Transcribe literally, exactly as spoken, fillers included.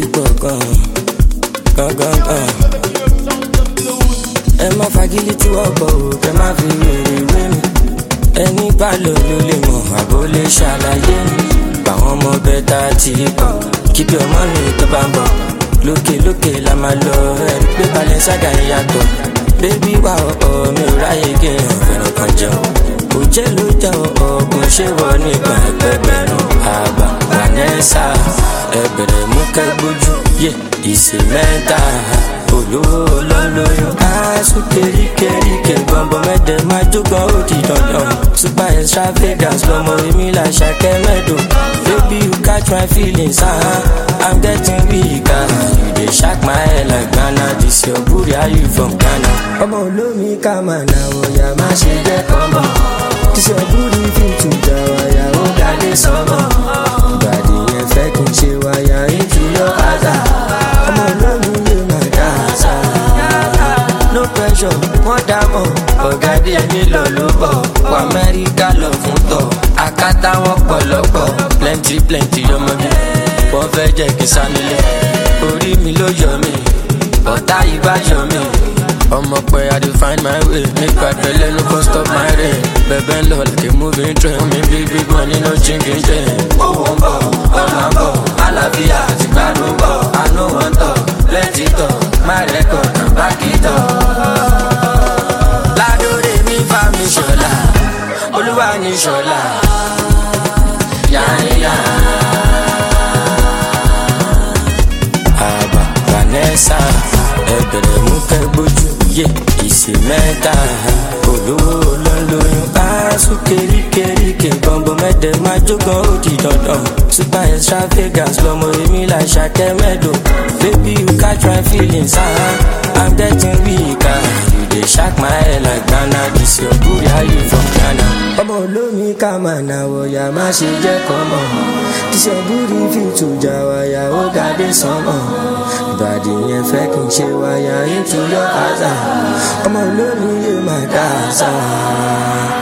ti pọ̀ gan gan gan gan. Ẹ má fagilé tí wọ́n pọ̀ o, kẹ má fi wèrè wé mi. Ẹni bá lò ló lè mọ̀ àbó lè ṣàlàyé mi. Báwọn ọmọ bẹ́ta ti pọ̀, keep your money tó bá ń bọ̀. Lókè lókè la máa lọ, ẹ̀rí pé Balenciaga ń yàtọ̀. Bébí wà ọ̀ọ́ mi ò ráyè kí èèyàn fẹ́ràn kan jẹun. Òjẹ́ ló jẹ́ ọ̀ọ́gùn ṣé wọ nígbà ẹgbẹ̀rún. Àgbà Vanessa ẹbẹ̀rẹ̀ mú kẹ́gbójú, yé ìsè mẹ́ta. Olówó olólóyún aṣọ kéríkéríkè gbọ̀ngbọ̀n mẹ́tẹ̀ máa jógan ó di dandan. Super extravagance lọmọ èmi là ṣàkẹ́ mẹ́dọ̀. Baby you catch my feelings, uh-huh. I'm getting weaker. You dey shock my head like Ghana. This your booty, how you from Ghana? Ọmọ olómi ká máa nà òyà má ṣe jẹ́ kọ́mọ. This your booty fit to jà wáyà ó dálé sọ́mọ. Ìbàdí yẹn fẹ́ kí n ṣe wáyà into your other. Ọmọ olómi lè máa dá àṣà. No pressure, wọ́n dá mọ̀. Ọ̀gá dé mi lọ ló bọ̀. Wọ Amẹ́ríkà lọ fún tọ̀. Àkátá wọn pọ̀lọ́pọ̀. Plenty plenty ọmọge. Wọ́n fẹ́ jẹ́ kí sanilé. Orí mi ló yọ mí. Ọ̀tá yìí bá yọ mí. Ọmọ pẹ́ I dey find my way. Nípa ìpẹ́lẹ́ no go stop my rain. Bẹ̀bẹ̀ ń lọ like a moving train. Mi bí big money no chinking chain. Owó ń bọ̀, ọ̀nà ń bọ̀. Àlàáfíà àti gbádùn bọ̀. I no wan talk, plenty talk. My record and back it up. Ládòrè mi fa mi ṣọlá. Olúwa ní ṣọlá. Yáyá. Àgbà Vanessa ẹbẹ̀rẹ̀ mú kẹ́gbójú, yé ìsè mẹ́ta. Olówó olólóyún aṣọ kéríkéríkè gbọ̀ngbọ̀n mẹ́tẹ̀ máa jógan ó di dandan. Super extravagance lọmọ èmi là ṣàkẹ́ mẹ́dọ̀. Baby you catch my feelings, uh-huh. I'm getting weaker. You dey shock my head like Ghana. This your booty, how you from Ghana? Ọmọ olómi ká máa nà òyà má ṣe jẹ́ kọ́mọ. This your booty fit to jà wáyà ó dálé sọ́mọ. Ìbàdí yẹn fẹ́ kí n ṣe wáyà into your other. Ọmọ olómi lè máa dá àṣà.